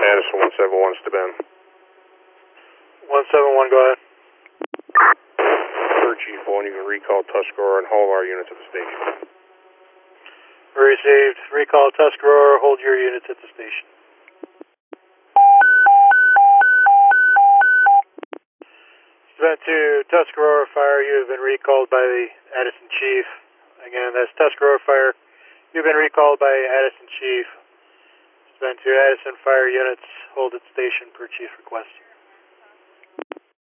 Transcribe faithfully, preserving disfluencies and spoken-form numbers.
Addison one seven one to Ben. one seven one, go ahead. For Chief one, you can recall Tuscarora and hold our units at the station. Received. Recall Tuscarora, hold your units at the station. Event two, Tuscarora Fire, you have been recalled by the Addison Chief. Again, that's Tuscarora Fire. You've been recalled by Addison Chief. Event two, Addison Fire units, hold at station per Chief request.